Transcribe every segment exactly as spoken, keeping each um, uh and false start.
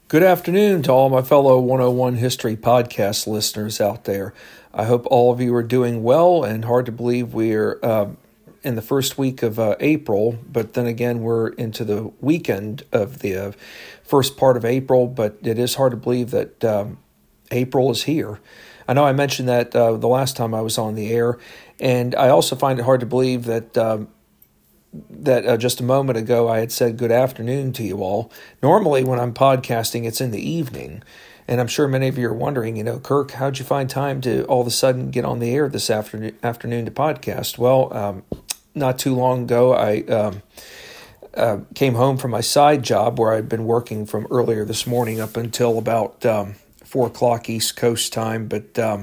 Good afternoon to all my fellow one oh one History Podcast listeners out there. I hope all of you are doing well, and hard to believe we're uh, in the first week of uh, April, but then again, we're into the weekend of the uh, first part of April, but it is hard to believe that um, April is here. I know I mentioned that uh, the last time I was on the air, and I also find it hard to believe that um, that uh, just a moment ago I had said good afternoon to you all. Normally when I'm podcasting, it's in the evening, and I'm sure many of you are wondering, you know, Kirk, how'd you find time to all of a sudden get on the air this afternoon, afternoon to podcast? Well, um, not too long ago, I um, uh, came home from my side job where I'd been working from earlier this morning up until about um, four o'clock East Coast time, but um,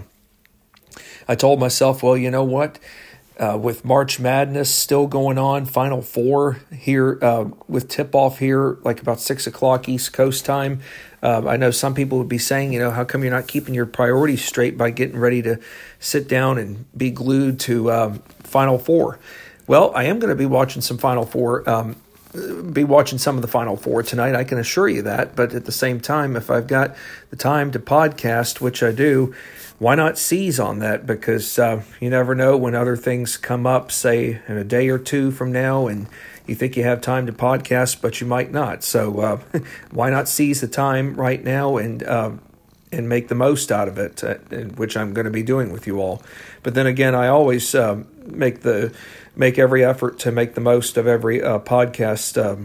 I told myself, well, you know what? Uh, with March Madness still going on, Final Four here uh, with tip-off here, like about six o'clock East Coast time. Uh, I know some people would be saying, you know, how come you're not keeping your priorities straight by getting ready to sit down and be glued to um, Final Four? Well, I am going to be watching some Final Four, um, be watching some of the Final Four tonight, I can assure you that. But at the same time, if I've got the time to podcast, which I do, why not seize on that? Because uh, you never know when other things come up, say in a day or two from now, and you think you have time to podcast, but you might not. So uh, why not seize the time right now and uh, and make the most out of it, uh, which I'm going to be doing with you all. But then again, I always uh, make the make every effort to make the most of every uh, podcast um,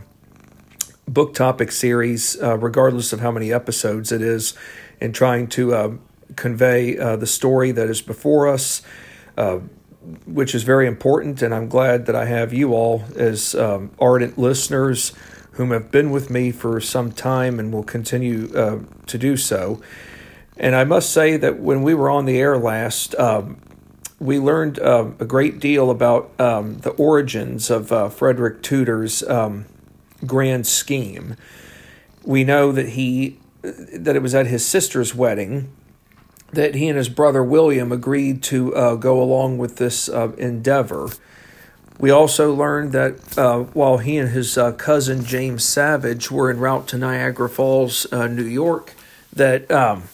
book topic series, uh, regardless of how many episodes it is, and trying to Uh, convey uh, the story that is before us, uh, which is very important, and I'm glad that I have you all as um, ardent listeners whom have been with me for some time and will continue uh, to do so. And I must say that when we were on the air last, um, we learned uh, a great deal about um, the origins of uh, Frederick Tudor's um, grand scheme. We know that he that it was at his sister's wedding that he and his brother William agreed to uh, go along with this uh, endeavor. We also learned that uh, while he and his uh, cousin James Savage were en route to Niagara Falls, uh, New York, that um,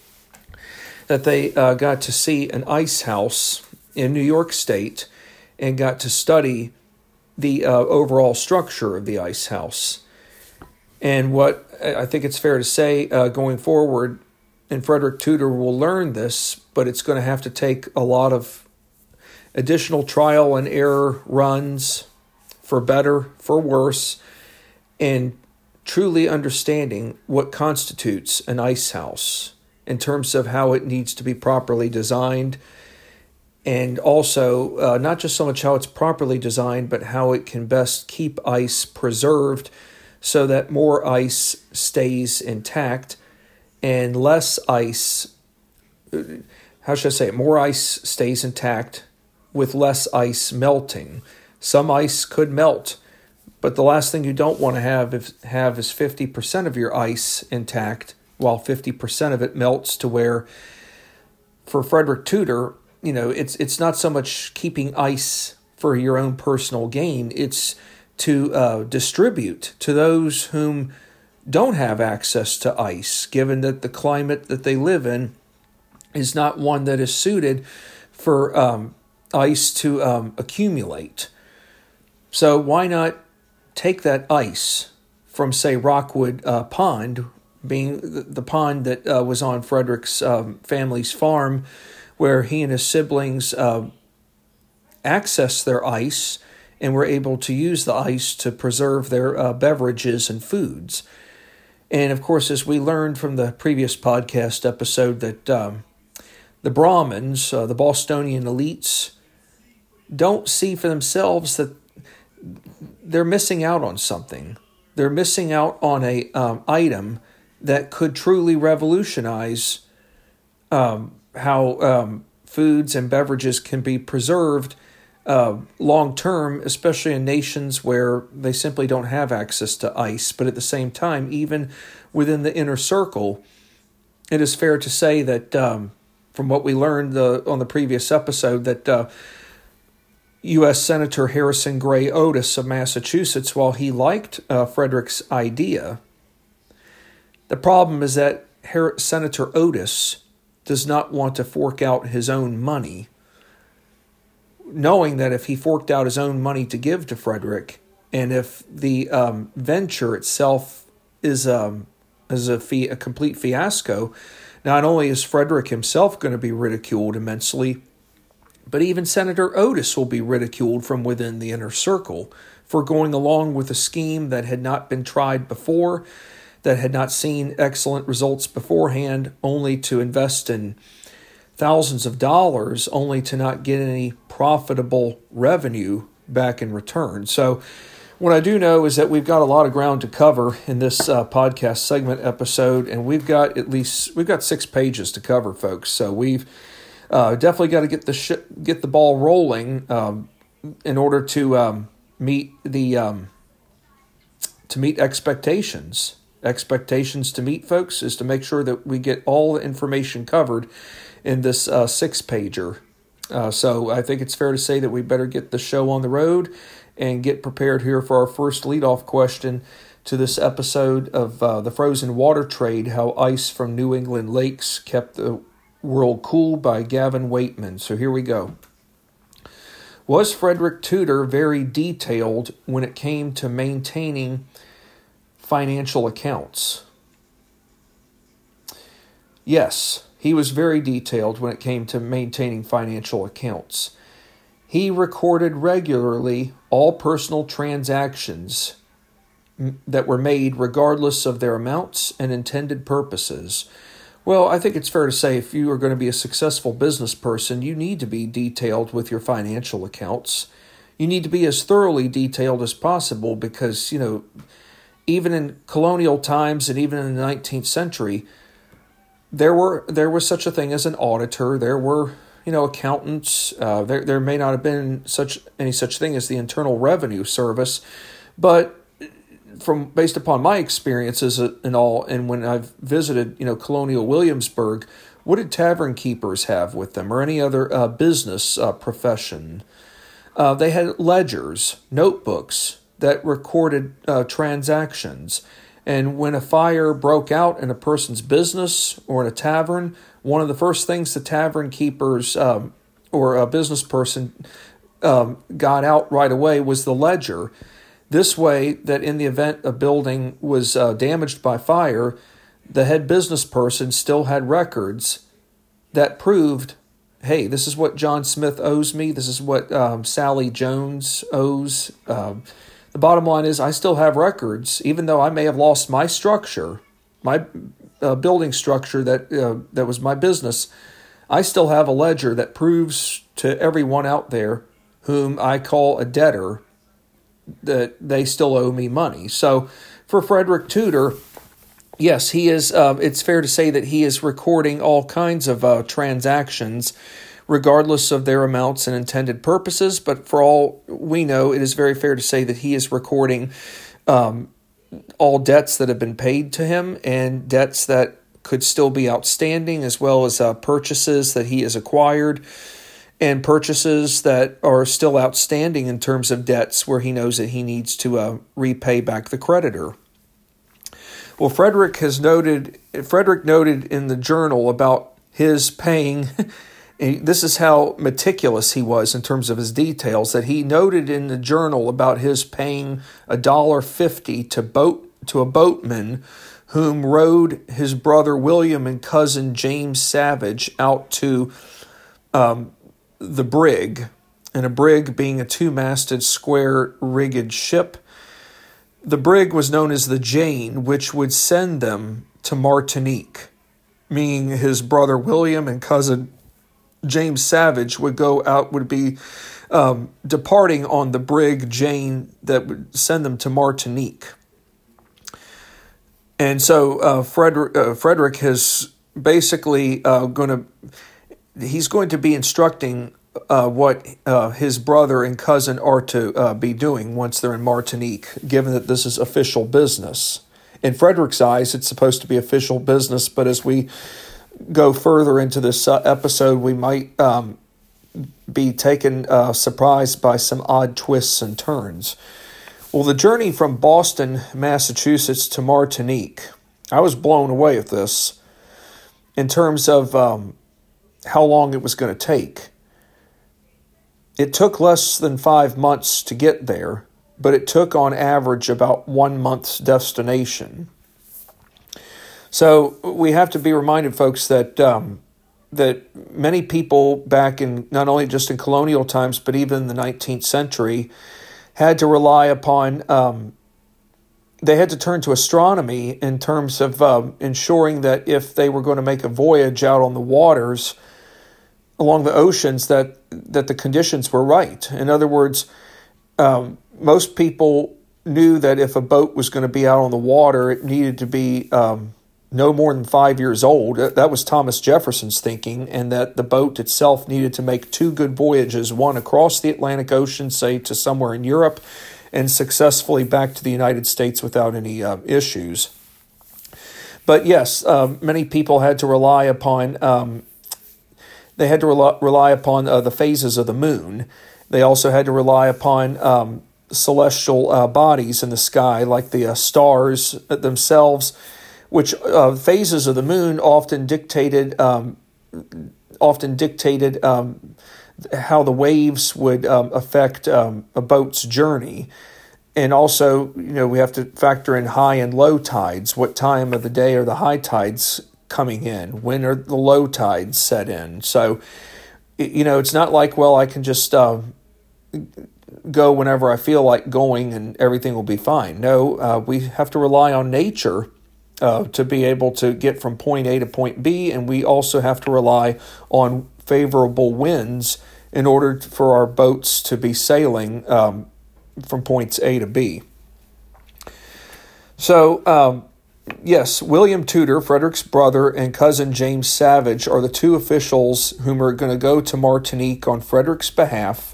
that they uh, got to see an ice house in New York State and got to study the uh, overall structure of the ice house. And what I think it's fair to say uh, going forward, and Frederick Tudor will learn this, but it's going to have to take a lot of additional trial and error runs, for better, for worse, and truly understanding what constitutes an ice house in terms of how it needs to be properly designed, and also uh, not just so much how it's properly designed, but how it can best keep ice preserved so that more ice stays intact and less ice, how should I say it, more ice stays intact with less ice melting. Some ice could melt, but the last thing you don't want to have is, have is fifty percent of your ice intact, while fifty percent of it melts to where, for Frederick Tudor, you know, it's it's not so much keeping ice for your own personal gain, it's to uh, distribute to those whom don't have access to ice, given that the climate that they live in is not one that is suited for um, ice to um, accumulate. So why not take that ice from, say, Rockwood uh, Pond, being the, the pond that uh, was on Frederick's um, family's farm, where he and his siblings uh, accessed their ice and were able to use the ice to preserve their uh, beverages and foods. And of course, as we learned from the previous podcast episode, that um, the Brahmins, uh, the Bostonian elites, don't see for themselves that they're missing out on something. They're missing out on a um, item that could truly revolutionize um, how um, foods and beverages can be preserved Uh, long term, especially in nations where they simply don't have access to ice. But at the same time, even within the inner circle, it is fair to say that um, from what we learned uh, on the previous episode, that uh, U S Senator Harrison Gray Otis of Massachusetts, while he liked uh, Frederick's idea, The problem is that Senator Otis does not want to fork out his own money, knowing that if he forked out his own money to give to Frederick, and if the um, venture itself is um, is a, fi- a complete fiasco, not only is Frederick himself going to be ridiculed immensely, but even Senator Otis will be ridiculed from within the inner circle for going along with a scheme that had not been tried before, that had not seen excellent results beforehand, only to invest in thousands of dollars, only to not get any profitable revenue back in return. So what I do know is that we've got a lot of ground to cover in this uh, podcast segment episode, and we've got at least we've got six pages to cover, folks. So we've uh, definitely got to get the sh- get the ball rolling um, in order to um, meet the um, to meet expectations. Expectations to meet, folks, is to make sure that we get all the information covered in this uh, six-pager. Uh, so I think it's fair to say that we better get the show on the road and get prepared here for our first leadoff question to this episode of uh, the frozen water trade, how ice from New England lakes kept the world cool, by Gavin Waitman. So here we go. Was Frederick Tudor very detailed when it came to maintaining financial accounts? Yes, he was very detailed when it came to maintaining financial accounts. He recorded regularly all personal transactions that were made regardless of their amounts and intended purposes. Well, I think it's fair to say if you are going to be a successful business person, you need to be detailed with your financial accounts. You need to be as thoroughly detailed as possible because, you know, even in colonial times and even in the nineteenth century, there were there was such a thing as an auditor. There were, you know, accountants. Uh, there there may not have been such any such thing as the Internal Revenue Service, but from based upon my experiences and all, and when I've visited, you know, colonial Williamsburg, what did tavern keepers have with them, or any other uh, business uh, profession? Uh, they had ledgers, notebooks that recorded uh, transactions. And when a fire broke out in a person's business or in a tavern, one of the first things the tavern keepers um, or a business person um, got out right away was the ledger. This way, that in the event a building was uh, damaged by fire, the head business person still had records that proved, hey, this is what John Smith owes me. This is what um, Sally Jones owes. Um, the bottom line is I still have records, even though I may have lost my structure, my uh, building structure that uh, that was my business. I still have a ledger that proves to everyone out there whom I call a debtor that they still owe me money. So for Frederick Tudor, yes, he is. Um, it's fair to say that he is recording all kinds of uh, transactions, regardless of their amounts and intended purposes. But for all we know, it is very fair to say that he is recording um, all debts that have been paid to him and debts that could still be outstanding, as well as uh, purchases that he has acquired and purchases that are still outstanding in terms of debts where he knows that he needs to uh, repay back the creditor. Well, Frederick has noted, Frederick noted in the journal about his paying, this is how meticulous he was in terms of his details, that he noted in the journal about his paying one dollar fifty to boat to a boatman whom rowed his brother William and cousin James Savage out to um, the brig, and a brig being a two-masted, square-rigged ship. The brig was known as the Jane, which would send them to Martinique, meaning his brother William and cousin James Savage would go out, would be um, departing on the brig Jane that would send them to Martinique. And so uh, Frederick, uh, Frederick has basically uh, going to, he's going to be instructing uh, what uh, his brother and cousin are to uh, be doing once they're in Martinique, given that this is official business. In Frederick's eyes, it's supposed to be official business, but as we go further into this uh, episode, we might um, be taken uh, surprised by some odd twists and turns. Well, the journey from Boston, Massachusetts to Martinique I was blown away at this in terms of um, how long it was going to take. It took less than five months to get there, but it took on average about one month's destination. So we have to be reminded, folks, that um, that many people back in not only just in colonial times, but even in the nineteenth century, had to rely upon, um, they had to turn to astronomy in terms of um, ensuring that if they were going to make a voyage out on the waters, along the oceans, that that the conditions were right. In other words, um, most people knew that if a boat was going to be out on the water, it needed to be um, no more than five years old. That was Thomas Jefferson's thinking, and that the boat itself needed to make two good voyages, one across the Atlantic Ocean, say to somewhere in Europe, and successfully back to the United States without any uh, issues. But yes, uh, many people had to rely upon um, they had to rely, rely upon uh, the phases of the moon. They also had to rely upon um, celestial uh, bodies in the sky, like the uh, stars themselves, which uh, phases of the moon often dictated um, often dictated um, how the waves would um, affect um, a boat's journey. And also, you know, we have to factor in high and low tides. What time of the day are the high tides coming in? When are the low tides set in? So, you know, it's not like, well, I can just uh, go whenever I feel like going and everything will be fine. No, uh, we have to rely on nature Uh, to be able to get from point A to point B, and we also have to rely on favorable winds in order for our boats to be sailing um, from points A to B. So, um, yes, William Tudor, Frederick's brother, and cousin James Savage are the two officials whom are going to go to Martinique on Frederick's behalf.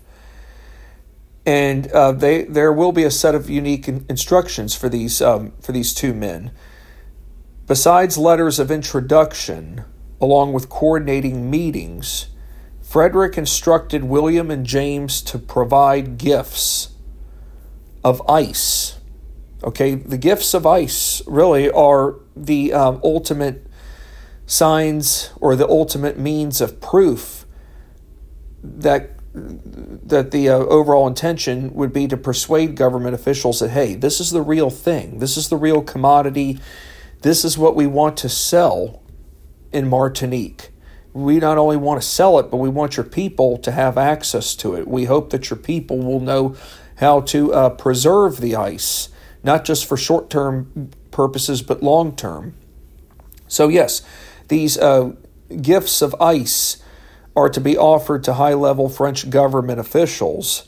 And uh, they there will be a set of unique in- instructions for these um, for these two men. Besides letters of introduction, along with coordinating meetings, Frederick instructed William and James to provide gifts of ice. Okay, the gifts of ice really are the um, ultimate signs or the ultimate means of proof that that the uh, overall intention would be to persuade government officials that, hey, this is the real thing. This is the real commodity. This is what we want to sell in Martinique. We not only want to sell it, but we want your people to have access to it. We hope that your people will know how to uh, preserve the ice, not just for short-term purposes, but long-term. So yes, these uh, gifts of ice are to be offered to high-level French government officials.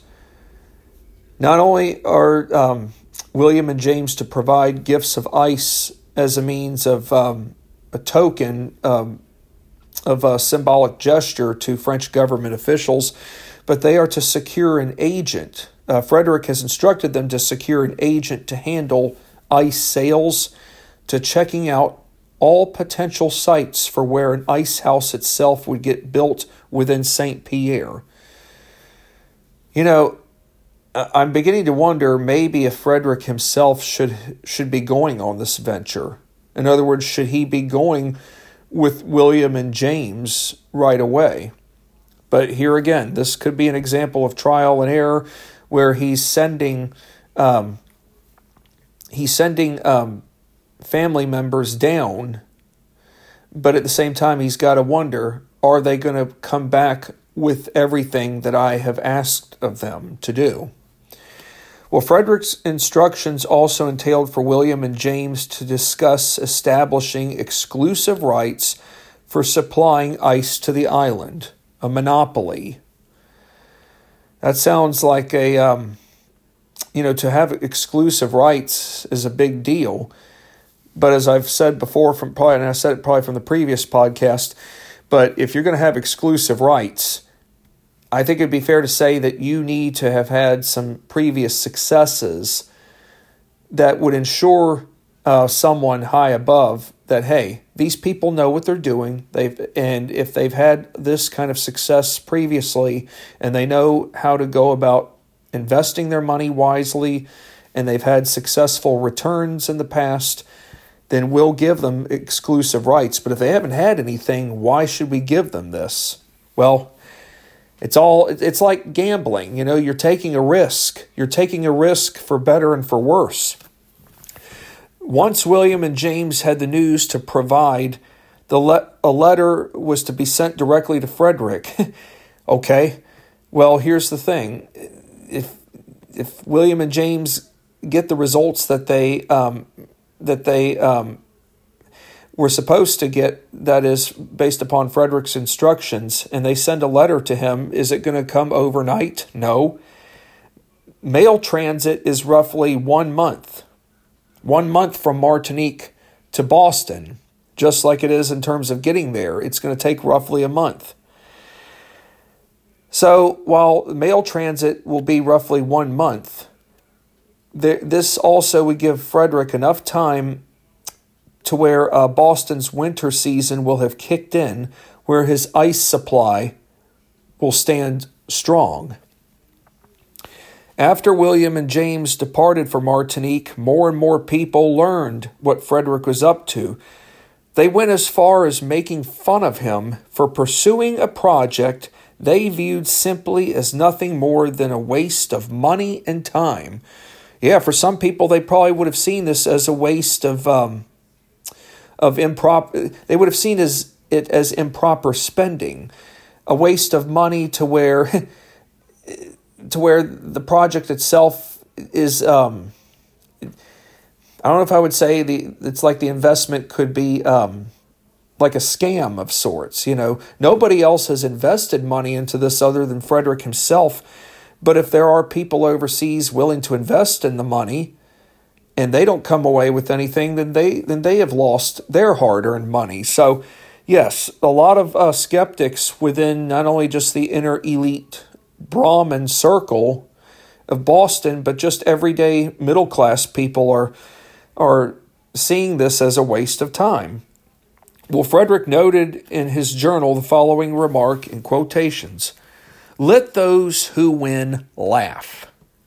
Not only are um, William and James to provide gifts of ice as a means of um, a token um, of a symbolic gesture to French government officials, but they are to secure an agent. Uh, Frederick has instructed them to secure an agent to handle ice sales, to checking out all potential sites for where an ice house itself would get built within Saint Pierre. You know, I'm beginning to wonder maybe if Frederick himself should should be going on this venture. In other words, should he be going with William and James right away? But here again, this could be an example of trial and error, where he's sending um, he's sending um, family members down, but at the same time, he's got to wonder: are they going to come back with everything that I have asked of them to do? Well, Frederick's instructions also entailed for William and James to discuss establishing exclusive rights for supplying ice to the island, a monopoly. That sounds like a, um, you know, to have exclusive rights is a big deal. But as I've said before, from probably, and I said it probably from the previous podcast, but if you're going to have exclusive rights, I think it'd be fair to say that you need to have had some previous successes that would ensure uh, someone high above that, hey, these people know what they're doing. They've and if they've had this kind of success previously, and they know how to go about investing their money wisely, and they've had successful returns in the past, then we'll give them exclusive rights. But if they haven't had anything, why should we give them this? Well, it's all, it's like gambling. You know, you're taking a risk. You're taking a risk for better and for worse. Once William and James had the news to provide, the le- a letter was to be sent directly to Frederick. Okay, well, here's the thing. If if William and James get the results that they um, that they um, were supposed to get, that is based upon Frederick's instructions, and they send a letter to him, is it going to come overnight? No. Mail transit is roughly one month. One month from Martinique to Boston, just like it is in terms of getting there. It's going to take roughly a month. So while mail transit will be roughly one month, there, this also would give Frederick enough time to where uh, Boston's winter season will have kicked in, where his ice supply will stand strong. After William and James departed for Martinique, more and more people learned what Frederick was up to. They went as far as making fun of him for pursuing a project they viewed simply as nothing more than a waste of money and time. Yeah, for some people, they probably would have seen this as a waste of um, of improper. They would have seen as it as improper spending, a waste of money to where. to where the project itself is, um, I don't know if I would say the it's like the investment could be um, like a scam of sorts. You know, nobody else has invested money into this other than Frederick himself. But if there are people overseas willing to invest in the money and they don't come away with anything, then they then they have lost their hard-earned money. So, yes, a lot of uh, skeptics within not only just the inner elite Brahmin circle of Boston, but just everyday middle-class people are are seeing this as a waste of time. Well, Frederick noted in his journal the following remark in quotations: "Let those who win laugh."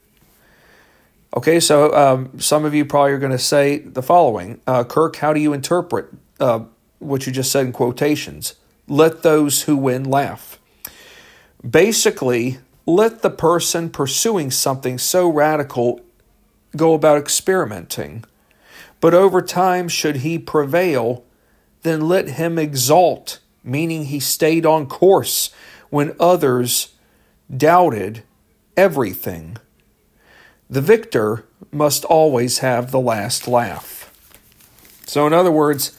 Okay, so um, some of you probably are going to say the following. Uh, Kirk, how do you interpret uh, what you just said in quotations? Let those who win laugh. Basically, let the person pursuing something so radical go about experimenting. But over time, should he prevail, then let him exalt, meaning he stayed on course when others doubted everything. The victor must always have the last laugh. So in other words,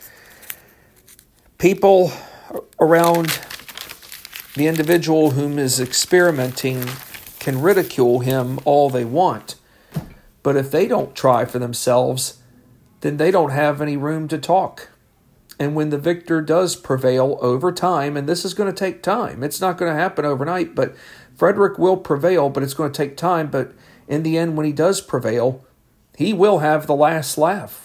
people around the individual whom is experimenting can ridicule him all they want. But if they don't try for themselves, then they don't have any room to talk. And when the victor does prevail over time, and this is going to take time, it's not going to happen overnight, but Frederick will prevail, but it's going to take time. But in the end, when he does prevail, he will have the last laugh.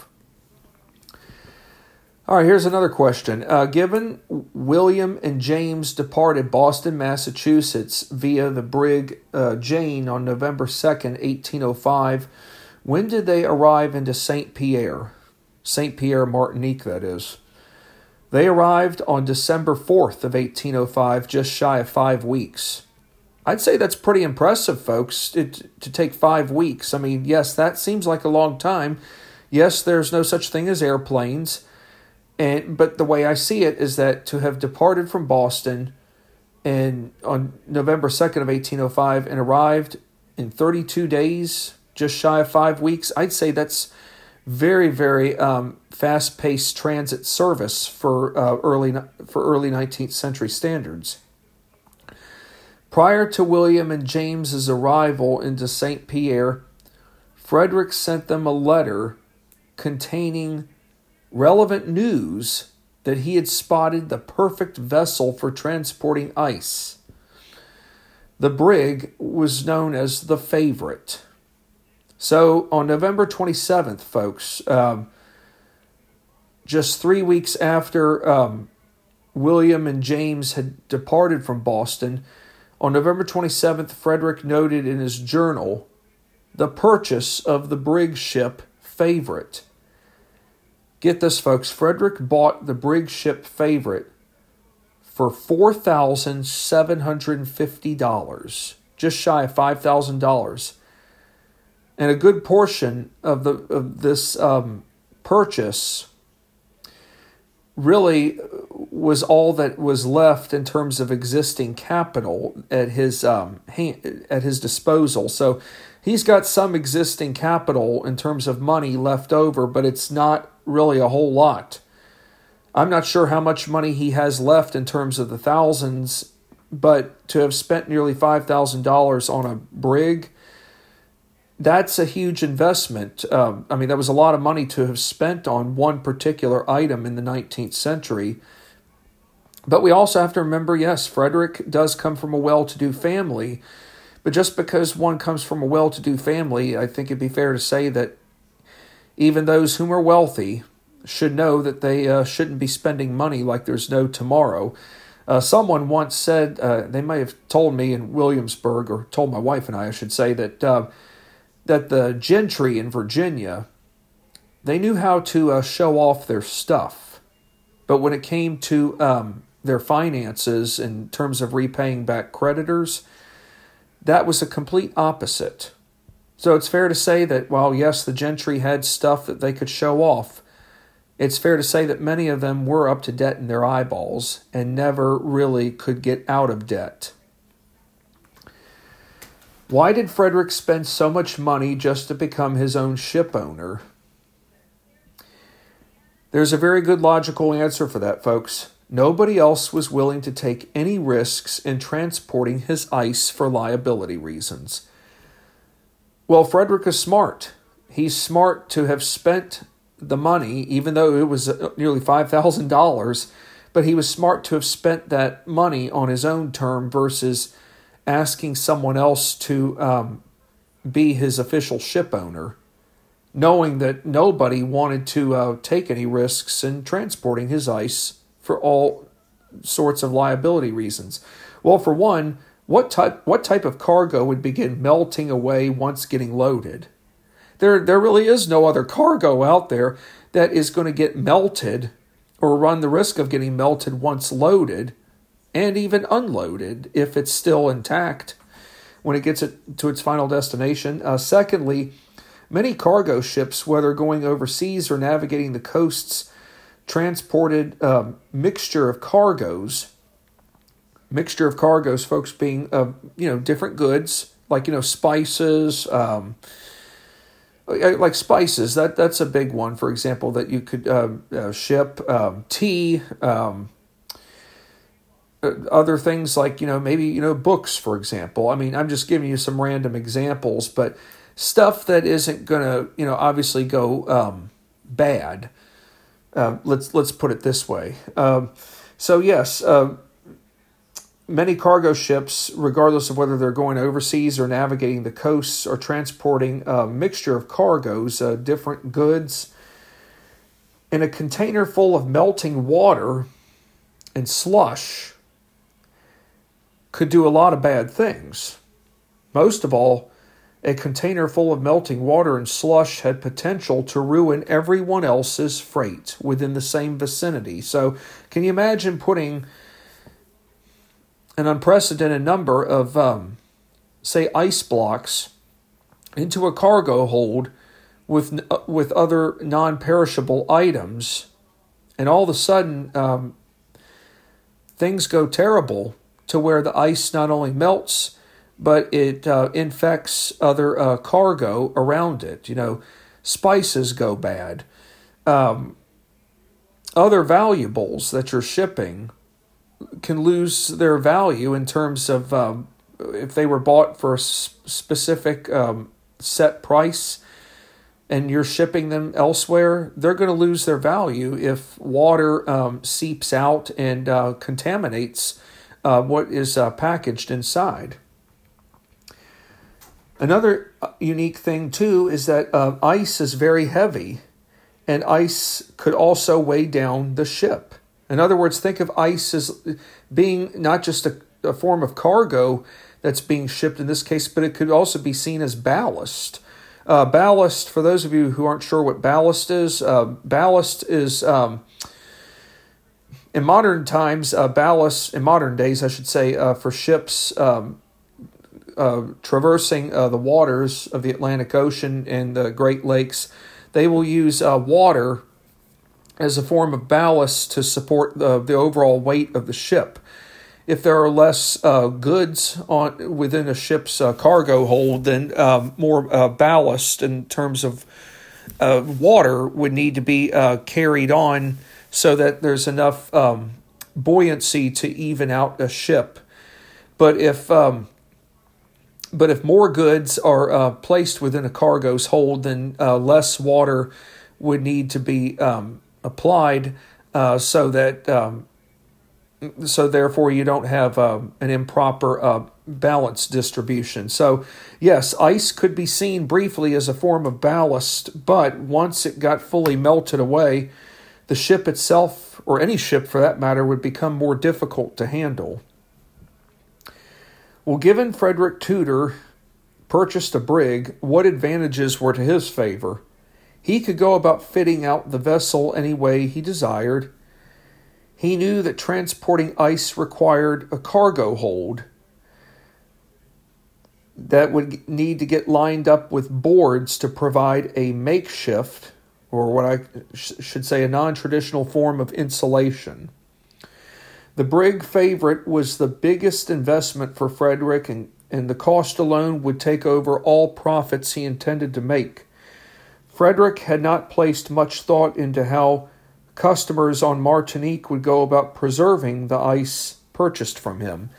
All right, here's another question. Uh, given William and James departed Boston, Massachusetts via the brig uh, Jane on November second, eighteen oh five, when did they arrive into Saint Pierre? Saint Pierre, Martinique, that is. They arrived on December fourth of eighteen oh five, just shy of five weeks. I'd say that's pretty impressive, folks, it, to take five weeks. I mean, yes, that seems like a long time. Yes, there's no such thing as airplanes. And but the way I see it is that to have departed from Boston and on November second of eighteen oh five and arrived in thirty-two days, just shy of five weeks, I'd say that's very, very um, fast-paced transit service for uh, early for early nineteenth century standards. Prior to William and James's arrival into Saint Pierre, Frederick sent them a letter containing relevant news that he had spotted the perfect vessel for transporting ice. The brig was known as the Favorite. So on November twenty-seventh, folks, um, just three weeks after um, William and James had departed from Boston, on November twenty-seventh, Frederick noted in his journal the purchase of the brig ship Favorite. Get this, folks. Frederick bought the brig ship Favorite for four thousand seven hundred fifty dollars, just shy of five thousand dollars. And a good portion of the of this um, purchase really was all that was left in terms of existing capital at his um, hand, at his disposal. So he's got some existing capital in terms of money left over, but it's not really a whole lot. I'm not sure how much money he has left in terms of the thousands, but to have spent nearly five thousand dollars on a brig, that's a huge investment. Um, I mean, that was a lot of money to have spent on one particular item in the nineteenth century. But we also have to remember, yes, Frederick does come from a well-to-do family. But just because one comes from a well-to-do family, I think it'd be fair to say that even those whom are wealthy should know that they uh, shouldn't be spending money like there's no tomorrow. Uh, someone once said, uh, they may have told me in Williamsburg, or told my wife and I, I should say, that uh, that the gentry in Virginia, they knew how to uh, show off their stuff. But when it came to um, their finances in terms of repaying back creditors, that was a complete opposite. So it's fair to say that while, yes, the gentry had stuff that they could show off, it's fair to say that many of them were up to debt in their eyeballs and never really could get out of debt. Why did Frederick spend so much money just to become his own ship owner? There's a very good logical answer for that, folks. Nobody else was willing to take any risks in transporting his ice for liability reasons. Well, Frederick is smart. He's smart to have spent the money, even though it was nearly five thousand dollars, but he was smart to have spent that money on his own term versus asking someone else to um, be his official ship owner, knowing that nobody wanted to uh, take any risks in transporting his ice for all sorts of liability reasons. Well, for one, what type what type of cargo would begin melting away once getting loaded? There, there really is no other cargo out there that is going to get melted or run the risk of getting melted once loaded and even unloaded if it's still intact when it gets it to its final destination. Uh, secondly, many cargo ships, whether going overseas or navigating the coasts, transported a um, mixture of cargoes. Mixture of cargoes, folks, being uh, you know different goods like you know spices. Um, Like spices, that that's a big one, for example, that you could uh, uh, ship. Um, tea, um, other things like, you know, maybe, you know, books, for example. I mean, I'm just giving you some random examples, but stuff that isn't going to, you know, obviously go um, bad. Uh, let's let's put it this way. Um, so, yes, uh, many cargo ships, regardless of whether they're going overseas or navigating the coasts, are transporting a mixture of cargoes, uh, different goods. In a container full of melting water and slush could do a lot of bad things. Most of all, a container full of melting water and slush had potential to ruin everyone else's freight within the same vicinity. So can you imagine putting an unprecedented number of, um, say, ice blocks into a cargo hold with uh, with other non-perishable items, and all of a sudden um, things go terrible to where the ice not only melts, but it uh, infects other uh, cargo around it. You know, spices go bad. Um, other valuables that you're shipping can lose their value in terms of um, if they were bought for a specific um, set price and you're shipping them elsewhere, they're going to lose their value if water um, seeps out and uh, contaminates uh, what is uh, packaged inside. Another unique thing, too, is that uh, ice is very heavy, and ice could also weigh down the ship. In other words, think of ice as being not just a, a form of cargo that's being shipped in this case, but it could also be seen as ballast. Uh, ballast, for those of you who aren't sure what ballast is, uh, ballast is, um, in modern times, uh, ballast, in modern days, I should say, uh, for ships um, uh, traversing uh, the waters of the Atlantic Ocean and the Great Lakes, they will use uh, water as a form of ballast to support the, the overall weight of the ship. If there are less uh, goods on within a ship's uh, cargo hold, then um, more uh, ballast in terms of uh, water would need to be uh, carried on so that there's enough um, buoyancy to even out a ship. But if um, but if more goods are uh, placed within a cargo's hold, then uh, less water would need to be um, applied uh, so that. Um, So therefore, you don't have uh, an improper uh, balance distribution. So yes, ice could be seen briefly as a form of ballast, but once it got fully melted away, the ship itself, or any ship for that matter, would become more difficult to handle. Well, given Frederick Tudor purchased a brig, what advantages were to his favor? He could go about fitting out the vessel any way he desired. He knew that transporting ice required a cargo hold that would need to get lined up with boards to provide a makeshift, or what I should say, a non-traditional form of insulation. The brig Favorite was the biggest investment for Frederick, and, and the cost alone would take over all profits he intended to make. Frederick had not placed much thought into how customers on Martinique would go about preserving the ice purchased from him.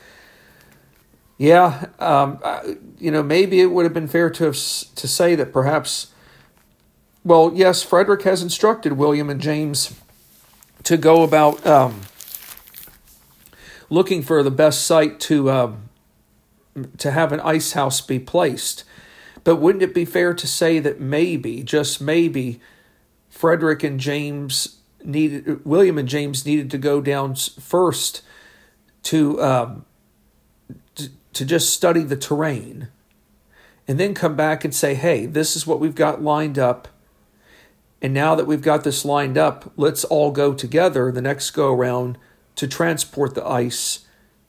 Yeah, um, you know, maybe it would have been fair to have, to say that perhaps, well, yes, Frederick has instructed William and James to go about um, looking for the best site to uh, to have an ice house be placed. But wouldn't it be fair to say that maybe, just maybe, Frederick and James needed William and James needed to go down first to, um, to to just study the terrain, and then come back and say, hey, this is what we've got lined up, and now that we've got this lined up, let's all go together the next go around to transport the ice.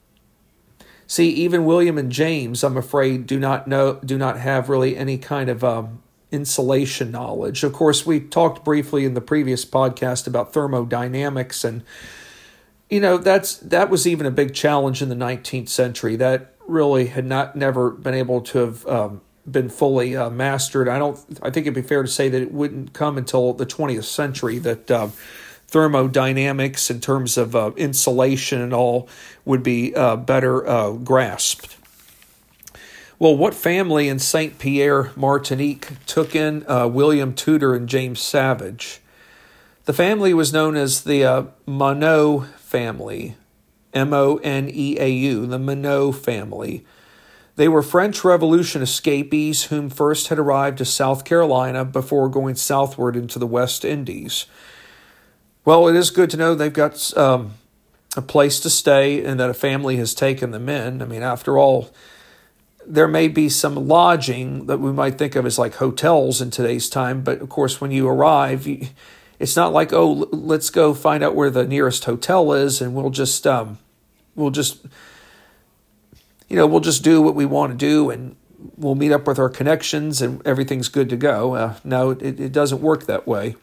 See, even William and James, I'm afraid, do not know do not have really any kind of um, insulation knowledge. Of course, we talked briefly in the previous podcast about thermodynamics, and you know that's that was even a big challenge in the nineteenth century. That really had not never been able to have um, been fully uh, mastered. I don't. I think it'd be fair to say that it wouldn't come until the twentieth century that uh, thermodynamics, in terms of uh, insulation and all, would be uh, better uh, grasped. Well, what family in Saint Pierre, Martinique, took in uh, William Tudor and James Savage? The family was known as the uh, Monod family, M O N E A U, the Monod family. They were French Revolution escapees whom first had arrived to South Carolina before going southward into the West Indies. Well, it is good to know they've got um, a place to stay and that a family has taken them in. I mean, after all, there may be some lodging that we might think of as like hotels in today's time, but of course, when you arrive, you, it's not like, oh, let's go find out where the nearest hotel is, and we'll just, um, we'll just, you know, we'll just do what we want to do, and we'll meet up with our connections, and everything's good to go. Uh, no, it, it doesn't work that way.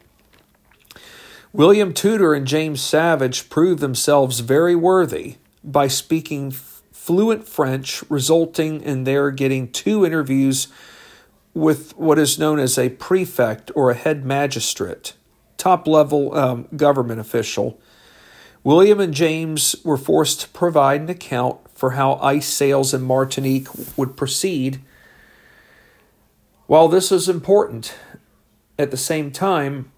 William Tudor and James Savage proved themselves very worthy by speaking fluent French, resulting in their getting two interviews with what is known as a prefect or a head magistrate, top-level um, government official. William and James were forced to provide an account for how ice sales in Martinique would proceed. While this is important, at the same time,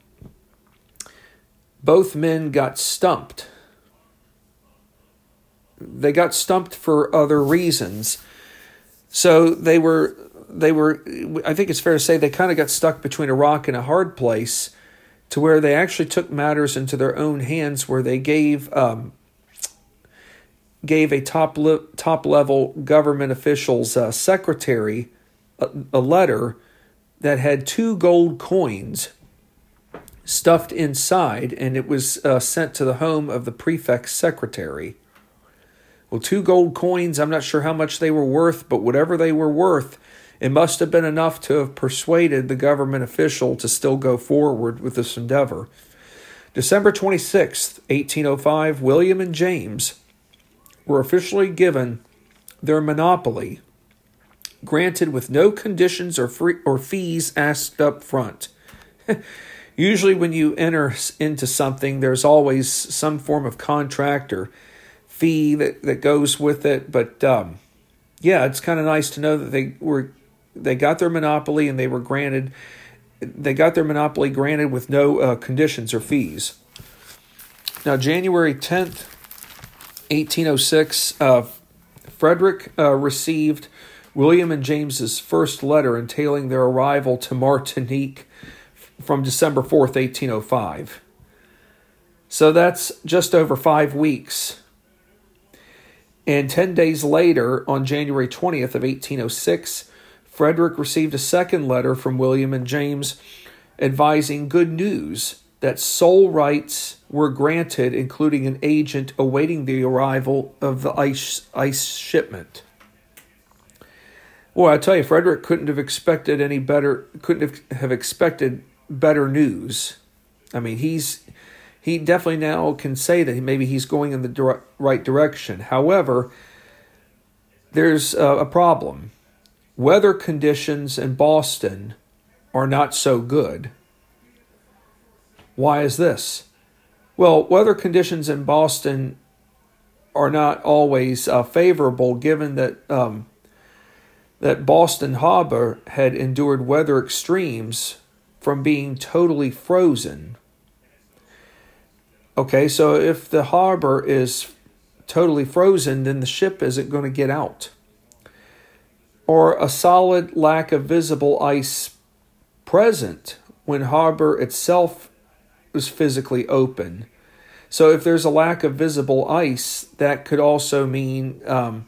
both men got stumped. They got stumped for other reasons. So they were, they were. I think it's fair to say they kind of got stuck between a rock and a hard place, to where they actually took matters into their own hands, where they gave um, gave a top le- top level government official's uh, secretary a, a letter that had two gold coins stuffed inside, and it was uh, sent to the home of the prefect's secretary. Well, two gold coins, I'm not sure how much they were worth, but whatever they were worth, it must have been enough to have persuaded the government official to still go forward with this endeavor. December twenty-sixth, eighteen oh five, William and James were officially given their monopoly, granted with no conditions or free, or fees asked up front. Usually when you enter into something, there's always some form of contract or fee that, that goes with it. But um, yeah, it's kind of nice to know that they were they got their monopoly and they were granted they got their monopoly granted with no uh, conditions or fees. Now, January tenth, eighteen oh six, uh, Frederick uh, received William and James's first letter entailing their arrival to Martinique from December fourth, eighteen oh five. So that's just over five weeks. And ten days later, on January twentieth of eighteen oh six, Frederick received a second letter from William and James advising good news that sole rights were granted, including an agent awaiting the arrival of the ice, ice shipment. Well, I tell you, Frederick couldn't have expected any better, couldn't have, have expected better news. I mean, he's he definitely now can say that maybe he's going in the dire- right direction. However, there's uh, a problem. Weather conditions in Boston are not so good. Why is this? Well, weather conditions in Boston are not always uh, favorable, given that um, that Boston Harbor had endured weather extremes from being totally frozen. Okay, so if the harbor is totally frozen, then the ship isn't going to get out. Or a solid lack of visible ice present when harbor itself was physically open. So if there's a lack of visible ice, that could also mean, um,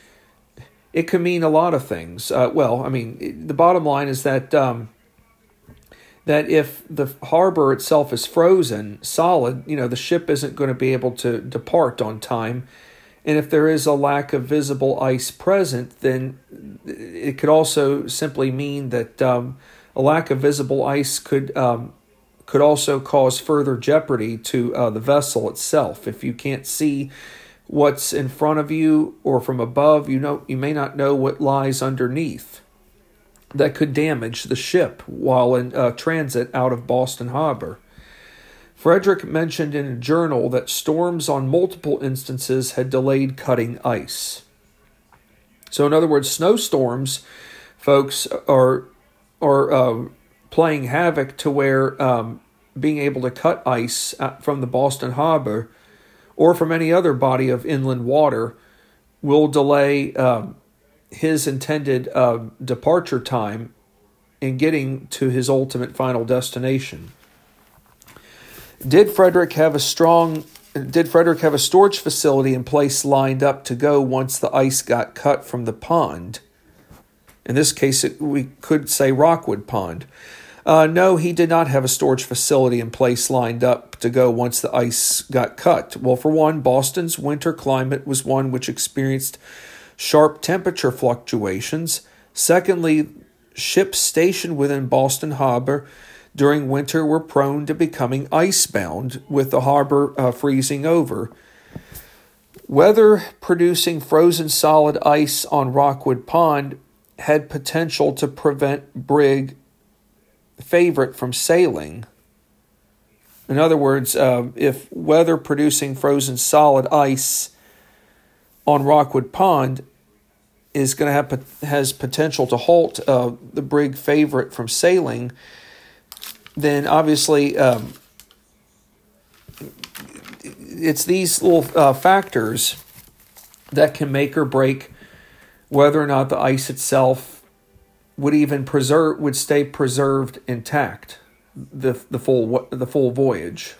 it could mean a lot of things. Uh, well, I mean, the bottom line is that um, that if the harbor itself is frozen, solid, you know, the ship isn't going to be able to depart on time. And if there is a lack of visible ice present, then it could also simply mean that um, a lack of visible ice could um, could also cause further jeopardy to uh, the vessel itself. If you can't see what's in front of you or from above, you know you may not know what lies underneath. That could damage the ship while in uh, transit out of Boston Harbor. Frederick mentioned in a journal that storms on multiple instances had delayed cutting ice. So in other words, snowstorms, folks, are are uh, playing havoc to where um, being able to cut ice from the Boston Harbor or from any other body of inland water will delay um, his intended uh, departure time in getting to his ultimate final destination. Did Frederick have a strong did Frederick have a storage facility in place lined up to go once the ice got cut from the pond? In this case, it, we could say Rockwood Pond. Uh, no, he did not have a storage facility in place lined up to go once the ice got cut. Well, for one, Boston's winter climate was one which experienced sharp temperature fluctuations. Secondly, ships stationed within Boston Harbor during winter were prone to becoming icebound, with the harbor uh, freezing over. Weather producing frozen solid ice on Rockwood Pond had potential to prevent brig Favorite from sailing. In other words, uh, if weather producing frozen solid ice on Rockwood Pond is going to have has potential to halt uh, the brig Favorite from sailing, then obviously um, it's these little uh, factors that can make or break whether or not the ice itself would even preserve would stay preserved intact the the full the full voyage,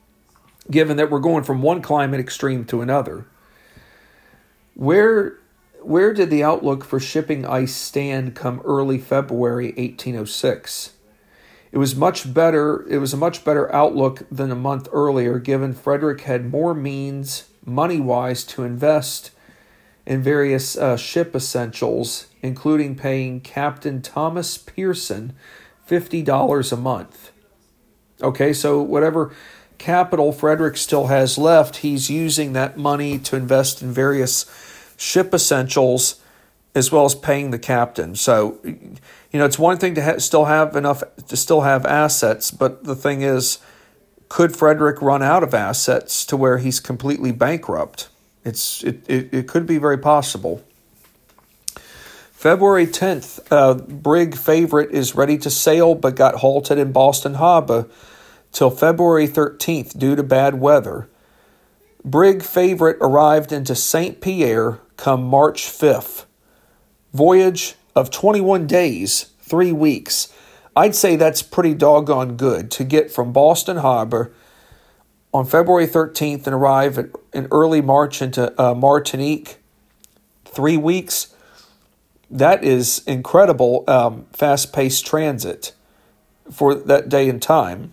given that we're going from one climate extreme to another. Where where did the outlook for shipping ice stand come early February eighteen oh six? It was much better. It was a much better outlook than a month earlier, given Frederick had more means, money-wise, to invest in various uh, ship essentials, including paying Captain Thomas Pearson fifty dollars a month. Okay, so whatever capital Frederick still has left, he's using that money to invest in various ship essentials as well as paying the captain. So, you know, it's one thing to ha- still have enough to still have assets, but the thing is, could Frederick run out of assets to where he's completely bankrupt? It's it it, it could be very possible. February tenth, uh, brig Favorite is ready to sail but got halted in Boston Harbor till February thirteenth due to bad weather. Brig Favorite arrived into Saint Pierre come March fifth. Voyage of twenty-one days, three weeks. I'd say that's pretty doggone good to get from Boston Harbor on February thirteenth and arrive at, in early March into uh, Martinique. Three weeks. That is incredible um, fast-paced transit for that day and time.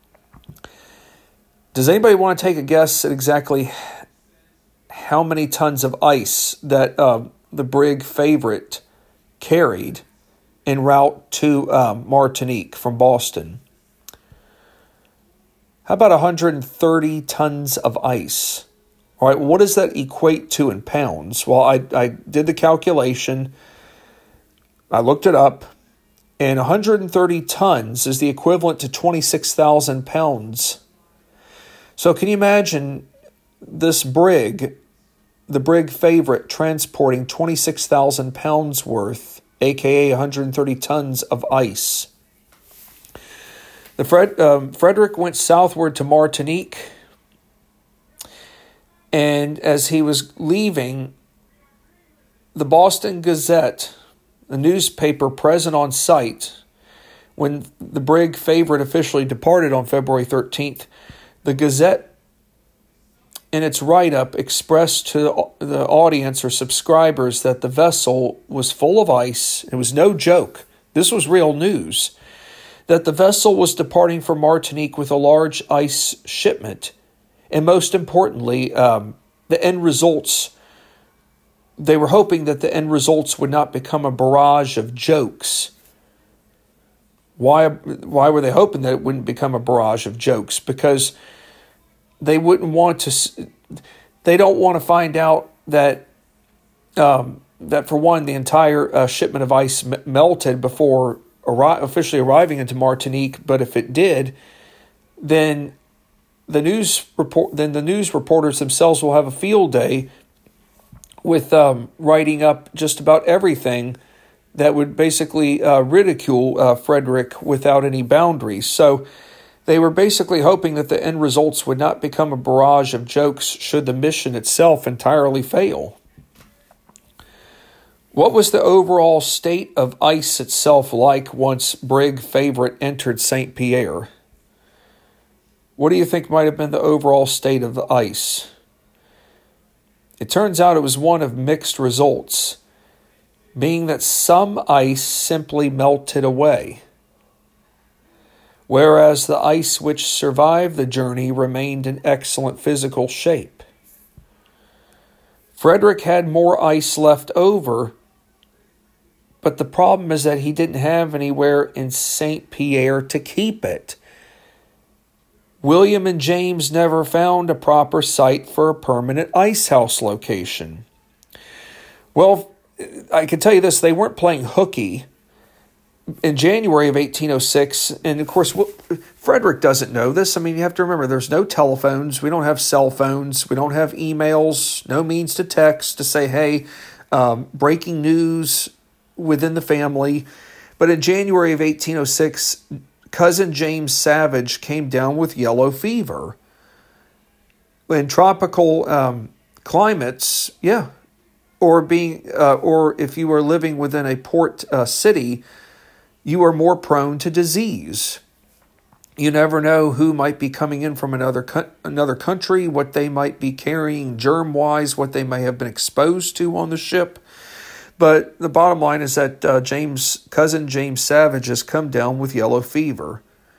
Does anybody want to take a guess at exactly how many tons of ice that uh, the brig Favorite carried en route to um, Martinique from Boston? How about one hundred thirty tons of ice? All right, what does that equate to in pounds? Well, I, I did the calculation. I looked it up, and one hundred thirty tons is the equivalent to twenty-six thousand pounds. So can you imagine this brig, the brig Favorite, transporting twenty-six thousand pounds worth, aka one hundred thirty tons of ice? The Fred, um, Frederick went southward to Martinique, and as he was leaving, the Boston Gazette, the newspaper present on site, when the brig Favorite officially departed on February thirteenth, the Gazette, in its write-up, expressed to the audience or subscribers that the vessel was full of ice. It was no joke. This was real news. That the vessel was departing from Martinique with a large ice shipment. And most importantly, um, the end results, they were hoping that the end results would not become a barrage of jokes. Why, why were they hoping that it wouldn't become a barrage of jokes? Because they wouldn't want to, they don't want to find out that, um, that for one, the entire uh, shipment of ice m- melted before arri- officially arriving into Martinique. But if it did, then the news report, then the news reporters themselves will have a field day with um, writing up just about everything that would basically uh, ridicule uh, Frederick without any boundaries. So they were basically hoping that the end results would not become a barrage of jokes should the mission itself entirely fail. What was the overall state of ice itself like once brig Favorite entered Saint Pierre? What do you think might have been the overall state of the ice? It turns out it was one of mixed results, being that some ice simply melted away, whereas the ice which survived the journey remained in excellent physical shape. Frederick had more ice left over, but the problem is that he didn't have anywhere in Saint Pierre to keep it. William and James never found a proper site for a permanent ice house location. Well, I can tell you this, they weren't playing hooky in January of eighteen oh six, and of course, Frederick doesn't know this. I mean, you have to remember, there's no telephones, we don't have cell phones, we don't have emails, no means to text to say, hey, um, breaking news within the family. But in January of eighteen oh six, cousin James Savage came down with yellow fever. In tropical um, climates, yeah, or being, uh, or if you were living within a port uh, city, you are more prone to disease. You never know who might be coming in from another co- another country, what they might be carrying germ-wise, what they may have been exposed to on the ship. But the bottom line is that uh, James, cousin James Savage has come down with yellow fever.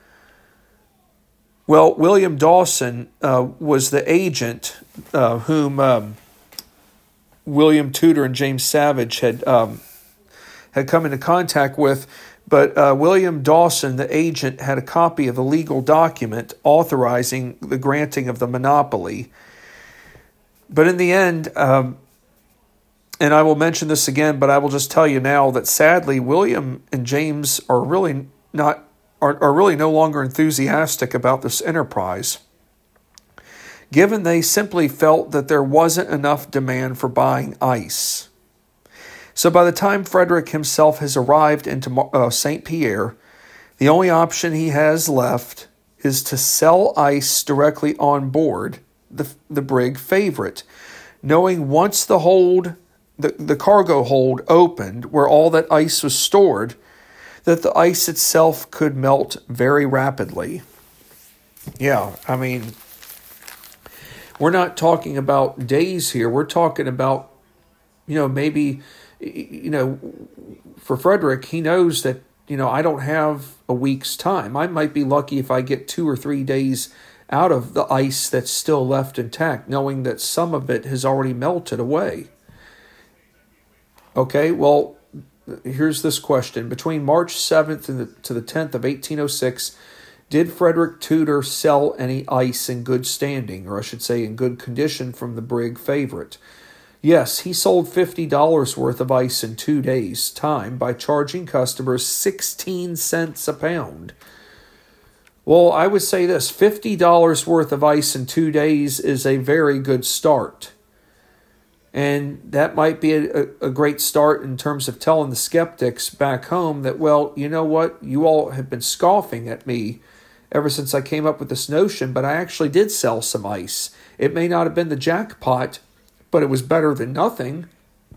Well, William Dawson uh, was the agent uh, whom um, William Tudor and James Savage had um, had come into contact with. But uh, William Dawson, the agent, had a copy of the legal document authorizing the granting of the monopoly. But in the end, um, and I will mention this again, but I will just tell you now that sadly, William and James are really not are, are really no longer enthusiastic about this enterprise, given they simply felt that there wasn't enough demand for buying ice. So by the time Frederick himself has arrived into uh, Saint Pierre, the only option he has left is to sell ice directly on board the, the brig Favorite, knowing once the hold, the, the cargo hold opened where all that ice was stored, that the ice itself could melt very rapidly. Yeah, I mean, we're not talking about days here. We're talking about, you know, maybe, you know, for Frederick, he knows that, you know, I don't have a week's time. I might be lucky if I get two or three days out of the ice that's still left intact, knowing that some of it has already melted away. Okay, well, here's this question. Between March seventh and the, to the tenth of eighteen oh six, did Frederick Tudor sell any ice in good standing, or I should say in good condition, from the brig Favorite? Yes, he sold fifty dollars worth of ice in two days' time by charging customers sixteen cents a pound. Well, I would say this, fifty dollars worth of ice in two days is a very good start. And that might be a, a great start in terms of telling the skeptics back home that, well, you know what, you all have been scoffing at me ever since I came up with this notion, but I actually did sell some ice. It may not have been the jackpot, but it was better than nothing.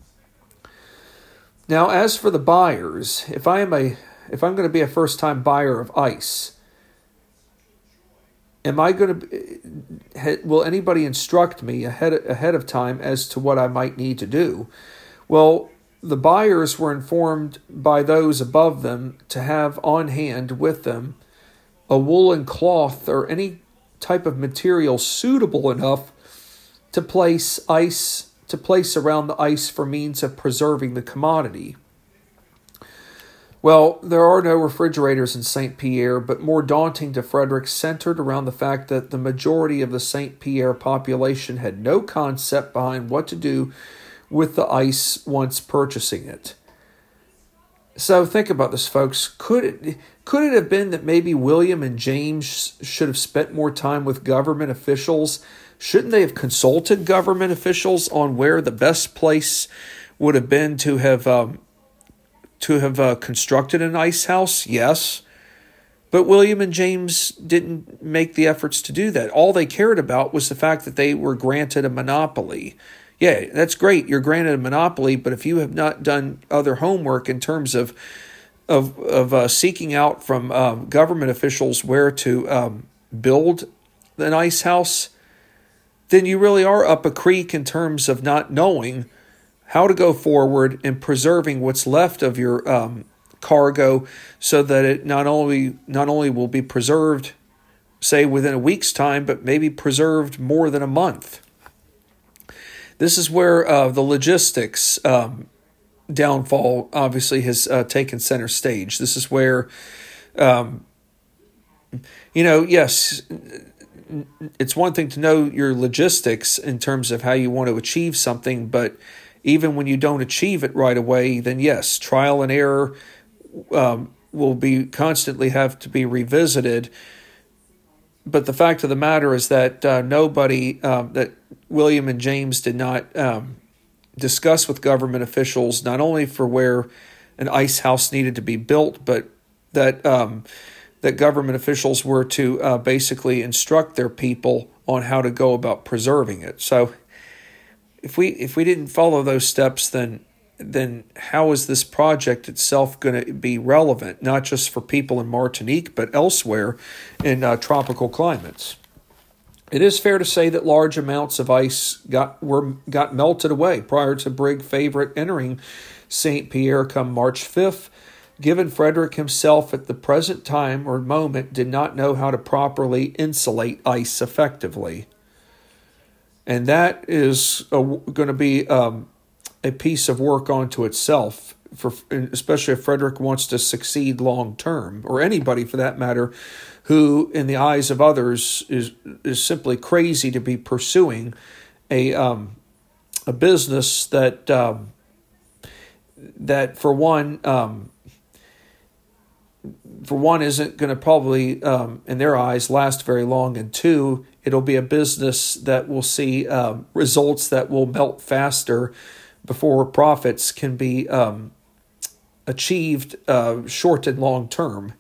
Now, as for the buyers, if I am a if I'm going to be a first-time buyer of ice, am I going to will anybody instruct me ahead ahead of time as to what I might need to do? Well, the buyers were informed by those above them to have on hand with them a woolen cloth or any type of material suitable enough to place ice to place around the ice for means of preserving the commodity. Well, there are no refrigerators in Saint Pierre, but more daunting to Frederick centered around the fact that the majority of the Saint Pierre population had no concept behind what to do with the ice once purchasing it. So think about this, folks. Could it, could it have been that maybe William and James should have spent more time with government officials? Shouldn't they have consulted government officials on where the best place would have been to have um, to have uh, constructed an ice house? Yes. But William and James didn't make the efforts to do that. All they cared about was the fact that they were granted a monopoly. Yeah, that's great. You're granted a monopoly, but if you have not done other homework in terms of of of uh, seeking out from um, government officials where to um, build an ice house, then you really are up a creek in terms of not knowing how to go forward in preserving what's left of your um, cargo, so that it not only not only will be preserved, say within a week's time, but maybe preserved more than a month. This is where uh, the logistics um, downfall obviously has uh, taken center stage. This is where, um, you know, yes, it's one thing to know your logistics in terms of how you want to achieve something, but even when you don't achieve it right away, then yes, trial and error um, will be constantly have to be revisited. But the fact of the matter is that uh, nobody, um, that William and James did not um, discuss with government officials, not only for where an ice house needed to be built, but that um, that government officials were to uh, basically instruct their people on how to go about preserving it. So if we if we didn't follow those steps, then then how is this project itself going to be relevant, not just for people in Martinique, but elsewhere in uh, tropical climates? It is fair to say that large amounts of ice got were got melted away prior to brig Favorite entering Saint Pierre come March fifth, given Frederick himself at the present time or moment did not know how to properly insulate ice effectively. And that is going to be um, a piece of work unto itself, for especially if Frederick wants to succeed long term, or anybody for that matter, who in the eyes of others is is simply crazy to be pursuing a um, a business that um, that for one um, for one isn't going to probably um, in their eyes last very long, and two, it'll be a business that will see um, results that will melt faster before profits can be um, achieved uh, short and long term.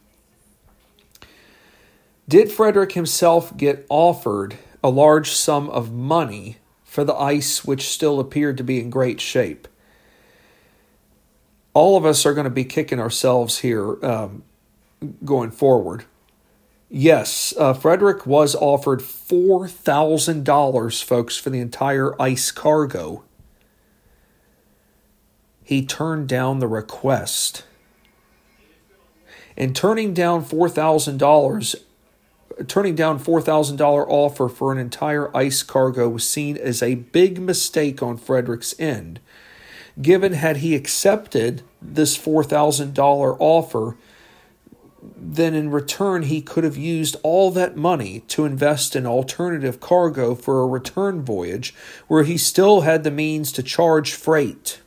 Did Frederick himself get offered a large sum of money for the ice which still appeared to be in great shape? All of us are going to be kicking ourselves here um, going forward. Yes, uh, Frederick was offered four thousand dollars, folks, for the entire ice cargo. He turned down the request. And turning down four thousand dollars Turning down four thousand dollars offer for an entire ice cargo was seen as a big mistake on Frederick's end. Given had he accepted this four thousand dollars offer, then in return he could have used all that money to invest in alternative cargo for a return voyage where he still had the means to charge freight.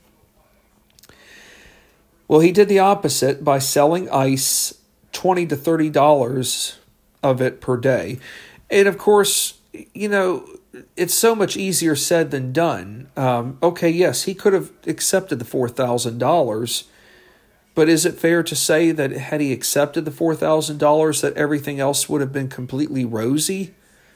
Well, he did the opposite by selling ice twenty to thirty dollars of it per day. And of course, you know, it's so much easier said than done. Um, okay, yes, he could have accepted the four thousand dollars, but is it fair to say that had he accepted the four thousand dollars that everything else would have been completely rosy?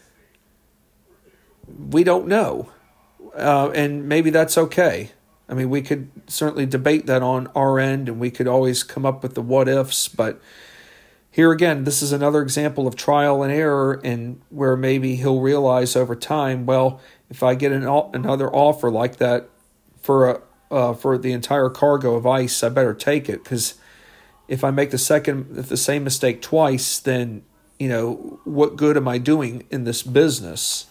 We don't know. Uh, and maybe that's okay. I mean, we could certainly debate that on our end, and we could always come up with the what-ifs, but here again, this is another example of trial and error, and where maybe he'll realize over time, well, if I get an, another offer like that for a, uh, for the entire cargo of ice, I better take it, because if I make the second, if the same mistake twice, then, you know, what good am I doing in this business?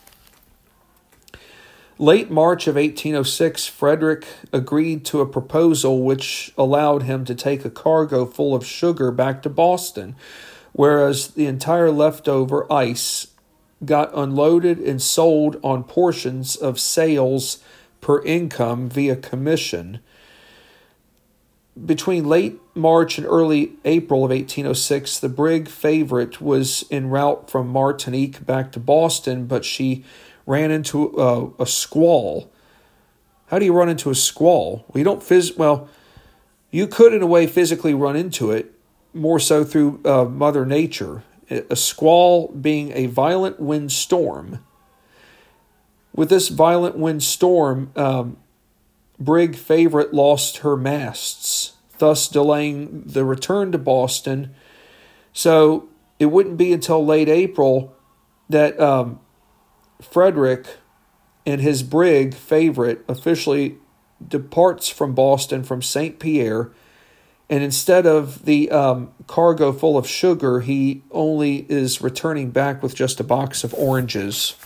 Late March of eighteen oh six, Frederick agreed to a proposal which allowed him to take a cargo full of sugar back to Boston, whereas the entire leftover ice got unloaded and sold on portions of sales per income via commission. Between late March and early April of eighteen oh six, the brig Favorite was en route from Martinique back to Boston, but she ran into a, a squall. How do you run into a squall? Well, you don't phys- Well, you could in a way physically run into it, more so through uh, Mother Nature. A squall being a violent wind storm. With this violent wind storm, um, brig Favorite lost her masts, thus delaying the return to Boston. So it wouldn't be until late April that um, Frederick and his brig Favorite officially departs from Boston from Saint Pierre, and instead of the um, cargo full of sugar, he only is returning back with just a box of oranges.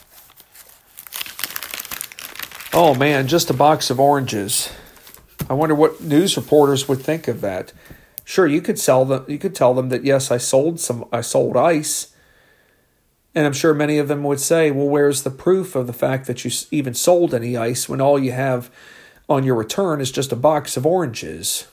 Oh man, just a box of oranges. I wonder what news reporters would think of that. Sure, you could sell them. You could tell them that yes, I sold some. I sold ice. And I'm sure many of them would say, well, where's the proof of the fact that you even sold any ice when all you have on your return is just a box of oranges?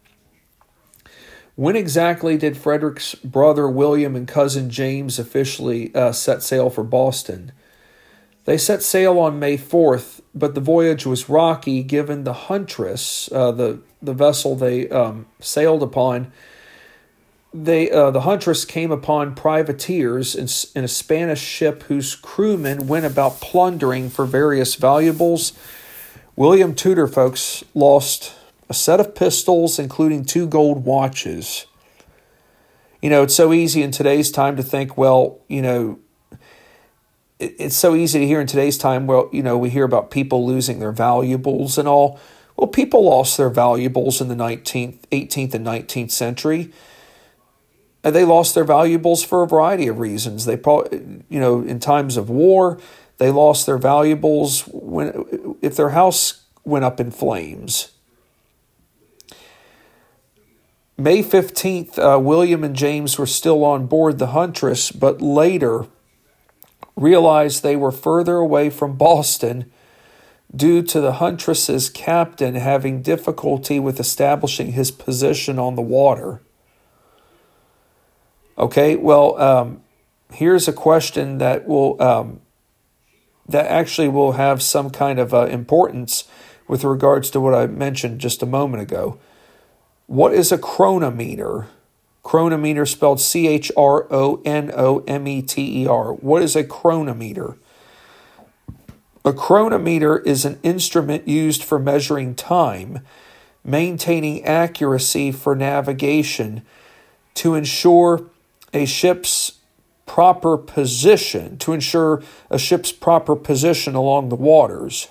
When exactly did Frederick's brother William and cousin James officially uh, set sail for Boston? They set sail on May fourth, but the voyage was rocky given the Huntress, uh, the, the vessel they um, sailed upon. They uh, the Huntress came upon privateers in, in a Spanish ship whose crewmen went about plundering for various valuables. William Tudor, folks, lost a set of pistols, including two gold watches. You know, it's so easy in today's time to think, well, you know, it, it's so easy to hear in today's time, well, you know, we hear about people losing their valuables and all. Well, people lost their valuables in the nineteenth, eighteenth, and nineteenth century. And they lost their valuables for a variety of reasons. They probably, you know, in times of war, they lost their valuables when if their house went up in flames. May fifteenth, uh, William and James were still on board the Huntress, but later realized they were further away from Boston due to the Huntress's captain having difficulty with establishing his position on the water. Okay, well, um, here's a question that will um, that actually will have some kind of uh, importance with regards to what I mentioned just a moment ago. What is a chronometer? Chronometer spelled C H R O N O M E T E R. What is a chronometer? A chronometer is an instrument used for measuring time, maintaining accuracy for navigation, to ensure a ship's proper position, to ensure a ship's proper position along the waters.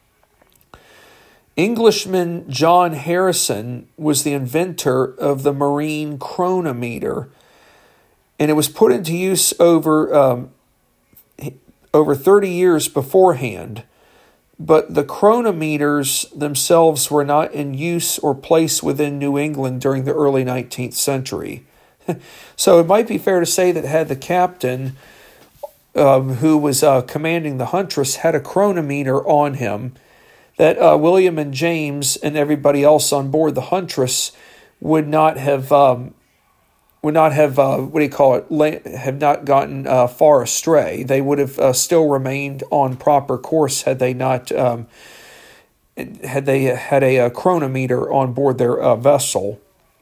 Englishman John Harrison was the inventor of the marine chronometer, and it was put into use over um, over thirty years beforehand. But the chronometers themselves were not in use or placed within New England during the early nineteenth century. So it might be fair to say that had the captain um, who was uh, commanding the Huntress had a chronometer on him, that uh, William and James and everybody else on board the Huntress would not have um, would not have uh, what do you call it la- have not gotten uh, far astray. They would have uh, still remained on proper course had they not um, had they had a, a chronometer on board their uh, vessel.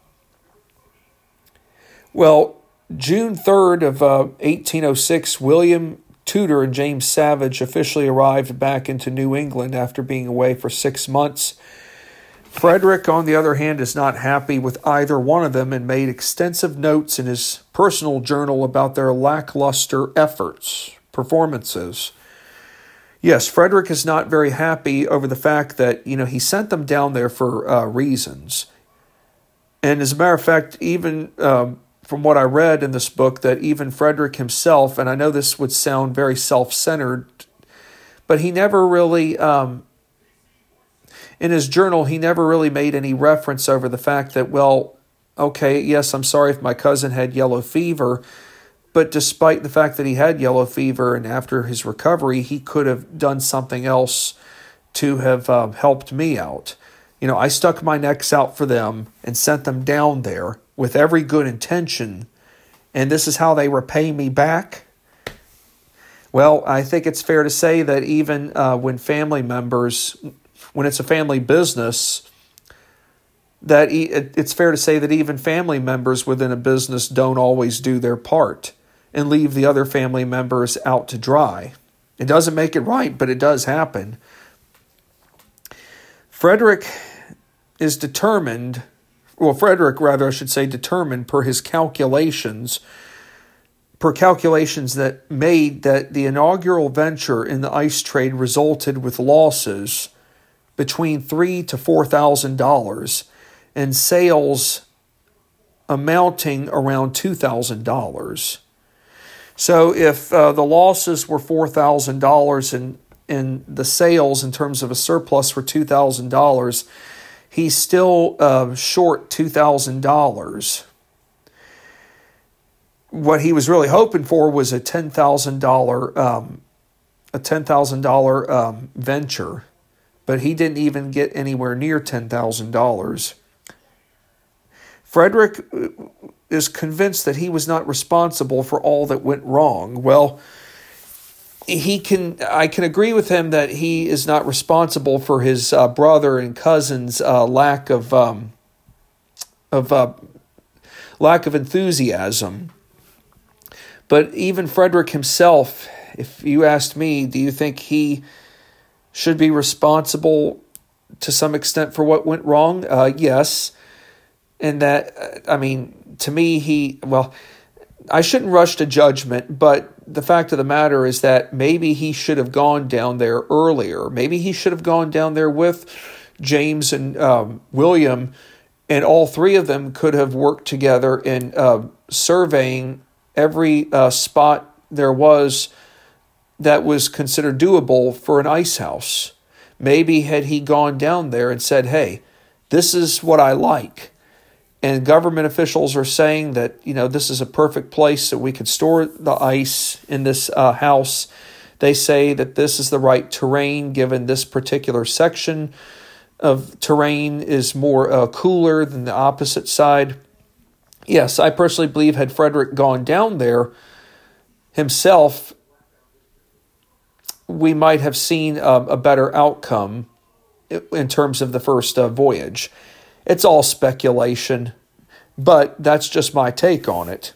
Well, June third of uh, eighteen oh six, William Tudor and James Savage officially arrived back into New England after being away for six months. Frederick, on the other hand, is not happy with either one of them and made extensive notes in his personal journal about their lackluster efforts, performances. Yes, Frederick is not very happy over the fact that, you know, he sent them down there for uh, reasons. And as a matter of fact, even um, from what I read in this book, that even Frederick himself, and I know this would sound very self-centered, but he never really, um, in his journal, he never really made any reference over the fact that, well, okay, yes, I'm sorry if my cousin had yellow fever, but despite the fact that he had yellow fever and after his recovery, he could have done something else to have um, helped me out. You know, I stuck my necks out for them and sent them down there with every good intention, and this is how they repay me back? Well, I think it's fair to say that even uh, when family members, when it's a family business, that e- it's fair to say that even family members within a business don't always do their part and leave the other family members out to dry. It doesn't make it right, but it does happen. Frederick is determined, well, Frederick, rather, I should say, determined per his calculations, per calculations that made that the inaugural venture in the ice trade resulted with losses between three to four thousand dollars and sales amounting around two thousand dollars. So if uh, the losses were four thousand dollars and and the sales in terms of a surplus were two thousand dollars, he's still uh, short two thousand dollars. What he was really hoping for was a ten thousand dollars um, a ten thousand dollars um, venture, but he didn't even get anywhere near ten thousand dollars. Frederick is convinced that he was not responsible for all that went wrong. Well, he can. I can agree with him that he is not responsible for his uh, brother and cousin's uh, lack of um, of uh, lack of enthusiasm. But even Frederick himself, if you asked me, do you think he should be responsible to some extent for what went wrong? Uh, yes. And that, I mean, to me, he, well, I shouldn't rush to judgment, but the fact of the matter is that maybe he should have gone down there earlier. Maybe he should have gone down there with James and um, William, and all three of them could have worked together in uh, surveying every uh, spot there was that was considered doable for an ice house. Maybe had he gone down there and said, hey, this is what I like. And government officials are saying that, you know, this is a perfect place that we could store the ice in this uh, house. They say that this is the right terrain given this particular section of terrain is more uh, cooler than the opposite side. Yes, I personally believe had Frederick gone down there himself, we might have seen uh, a better outcome in terms of the first uh, voyage. It's all speculation, but that's just my take on it.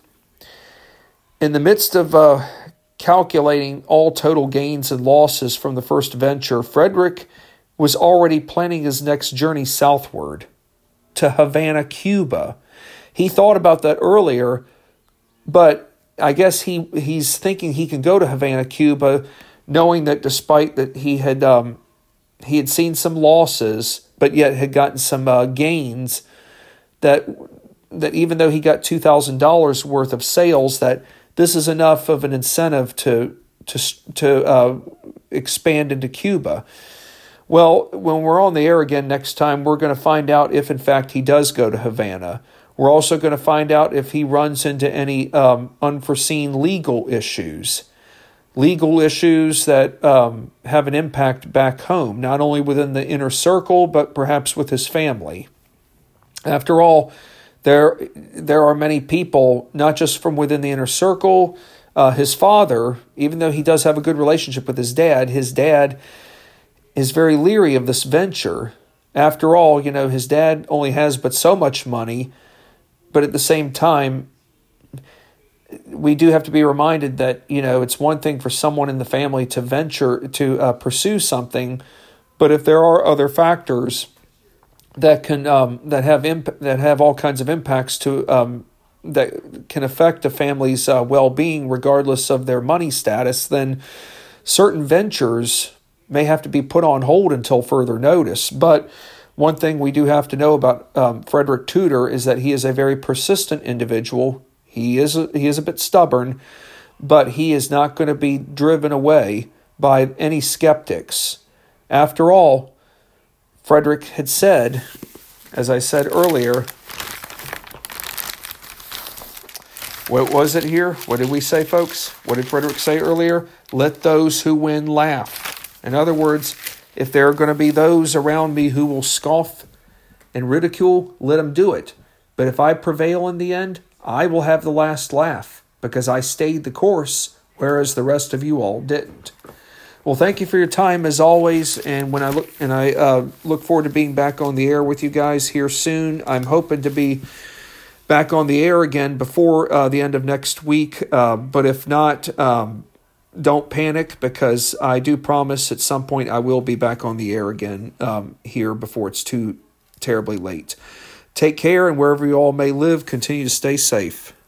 In the midst of uh, calculating all total gains and losses from the first venture, Frederick was already planning his next journey southward to Havana, Cuba. He thought about that earlier, but I guess he he's thinking he can go to Havana, Cuba, knowing that despite that he had um, he had seen some losses, but yet had gotten some uh, gains, that that even though he got two thousand dollars worth of sales, that this is enough of an incentive to to to uh, expand into Cuba. Well, when we're on the air again next time, we're going to find out if, in fact, he does go to Havana. We're also going to find out if he runs into any um, unforeseen legal issues. Legal issues that um, have an impact back home, not only within the inner circle, but perhaps with his family. After all, there, there are many people, not just from within the inner circle. Uh, his father, even though he does have a good relationship with his dad, his dad is very leery of this venture. After all, you know, his dad only has but so much money, but at the same time, we do have to be reminded that, you know, it's one thing for someone in the family to venture, to uh, pursue something, but if there are other factors that can, um, that have imp- that have all kinds of impacts to, um, that can affect a family's uh, well-being regardless of their money status, then certain ventures may have to be put on hold until further notice. But one thing we do have to know about um, Frederick Tudor is that he is a very persistent individual. He is a, he is a bit stubborn, but he is not going to be driven away by any skeptics. After all, Frederick had said, as I said earlier, what was it here? What did we say, folks? What did Frederick say earlier? Let those who win laugh. In other words, if there are going to be those around me who will scoff and ridicule, let them do it. But if I prevail in the end, I will have the last laugh because I stayed the course, whereas the rest of you all didn't. Well, thank you for your time as always, and when I look and I uh, look forward to being back on the air with you guys here soon. I'm hoping to be back on the air again before uh, the end of next week, uh, but if not, um, don't panic, because I do promise at some point I will be back on the air again um, here before it's too terribly late. Take care, and wherever you all may live, continue to stay safe.